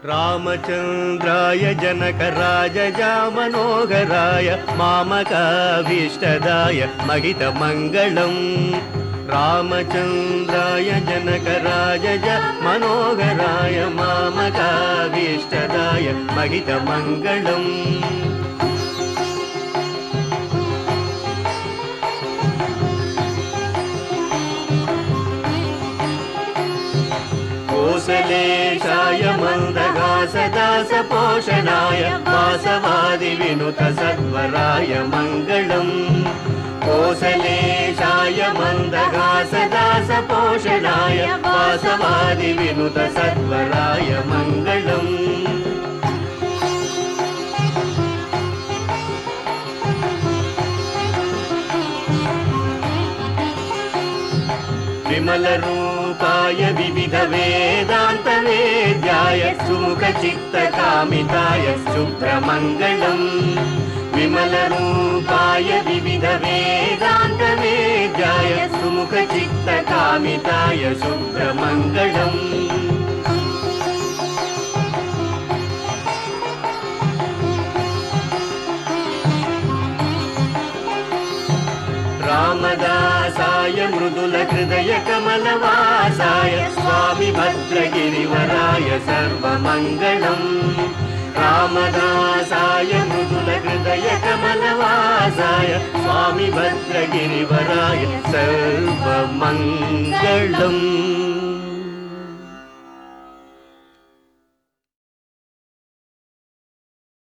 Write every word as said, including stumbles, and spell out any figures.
रामचन्द्राय जनकराजजामनोहराय मामकाभीष्टदाय महितमङ्गलम् रामचन्द्राय जनकराजजामनोहराय मामकाभीष्टदाय महितमङ्गलम् कोसलेशाय मन्दगासदासपोषणाय वासवादिविनुत सद्वराय मङ्गलम् कोसलेशाय मन्दगासदासपोषणाय वासवादिविनुत सद्वराय मङ्गलम् विमलरूपाय विविध वेदान्त वेद्याय सुमुखचित्तकामिताय शुभ्रमङ्गलम् विमलरूपाय विविध वेदान्त वेद्याय सुमुखचित्तकामिताय शुभ्रमङ्गलम् रामदासाय मृदुलहृदय कमलवासाय स्वामी भद्रगिरिवराय सर्वमङ्गलम् रामदासाय मृदुलहृदय कमलवासाय स्वामी भद्रगिरिवराय सर्वमङ्गलम्।